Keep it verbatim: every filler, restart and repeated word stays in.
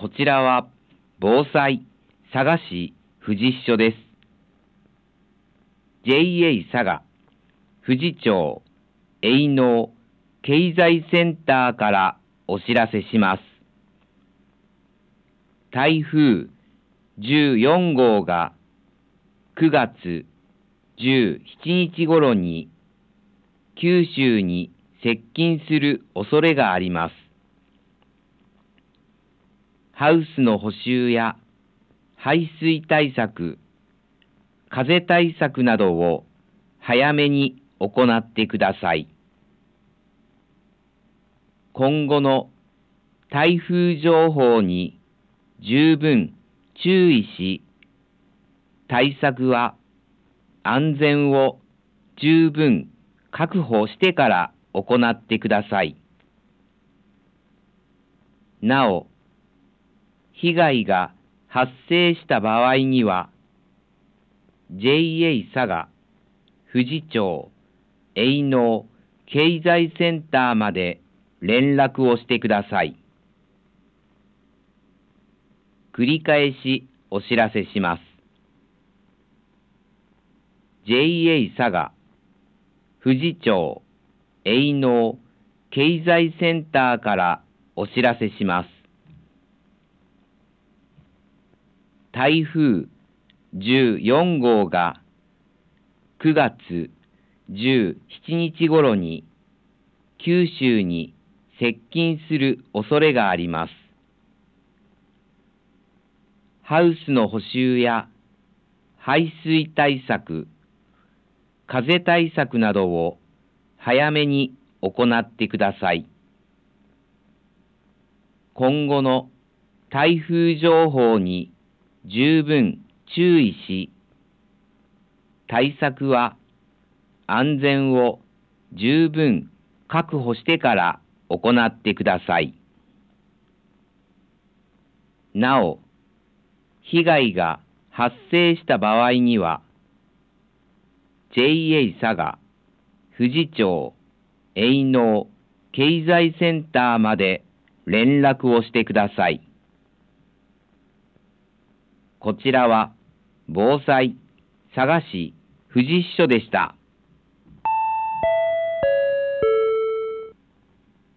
こちらは防災佐賀市富士支所です。ジェイエー 佐賀富士町営農経済センターからお知らせします。台風じゅうよん号がくがつじゅうしちにち頃に九州に接近する恐れがあります。ハウスの補修や排水対策、風対策などを早めに行ってください。今後の台風情報に十分注意し、対策は安全を十分確保してから行ってください。なお、被害が発生した場合には、ジェイエー 佐賀富士町営農経済センターまで連絡をしてください。繰り返しお知らせします。ジェイエー 佐賀富士町営農経済センターからお知らせします。台風じゅうよん号がくがつじゅうしちにち頃に九州に接近する恐れがあります。ハウスの補修や排水対策、風対策などを早めに行ってください。今後の台風情報に十分注意し、対策は安全を十分確保してから行ってください。なお、被害が発生した場合には、ジェイエー 佐賀富士町営農経済センターまで連絡をしてください。こちらは防災佐賀市富士支所でした。